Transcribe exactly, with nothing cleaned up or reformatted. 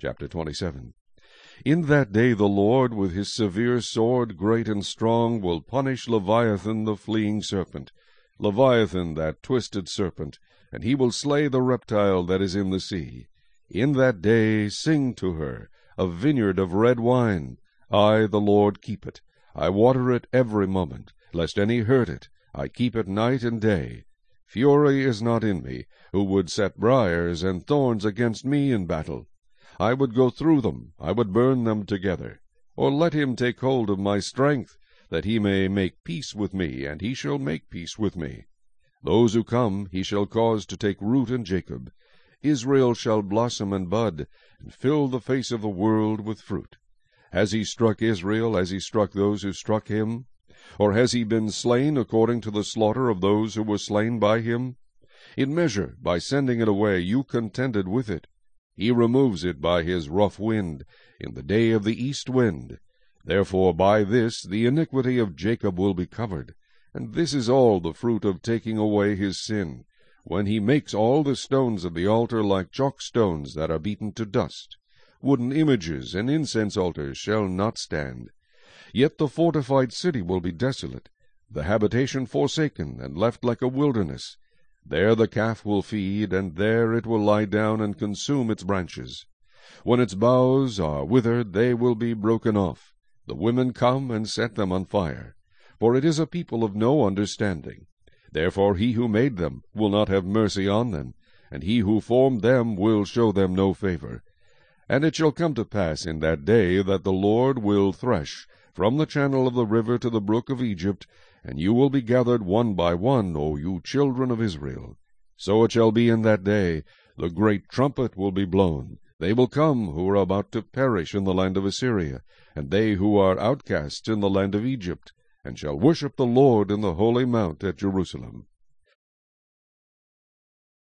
Chapter twenty-seven. In that day the Lord with his severe sword, great and strong, will punish Leviathan the fleeing serpent, Leviathan that twisted serpent, and he will slay the reptile that is in the sea. In that day sing to her, a vineyard of red wine. I, the Lord, keep it. I water it every moment, lest any hurt it. I keep it night and day. Fury is not in me, who would set briars and thorns against me in battle. I would go through them, I would burn them together. Or let him take hold of my strength, that he may make peace with me, and he shall make peace with me. Those who come he shall cause to take root in Jacob. Israel shall blossom and bud, and fill the face of the world with fruit. Has he struck Israel as he struck those who struck him? Or has he been slain according to the slaughter of those who were slain by him? In measure, by sending it away, you contended with it. He removes it by his rough wind, in the day of the east wind. Therefore by this the iniquity of Jacob will be covered, and this is all the fruit of taking away his sin, when he makes all the stones of the altar like chalk stones that are beaten to dust. Wooden images and incense altars shall not stand. Yet the fortified city will be desolate, the habitation forsaken, and left like a wilderness. There the calf will feed, and there it will lie down and consume its branches. When its boughs are withered, they will be broken off. The women come and set them on fire. For it is a people of no understanding. Therefore he who made them will not have mercy on them, and he who formed them will show them no favor. And it shall come to pass in that day that the Lord will thresh from the channel of the river to the brook of Egypt, and you will be gathered one by one, O you children of Israel. So it shall be in that day, the great trumpet will be blown. They will come who are about to perish in the land of Assyria, and they who are outcasts in the land of Egypt, and shall worship the Lord in the holy mount at Jerusalem.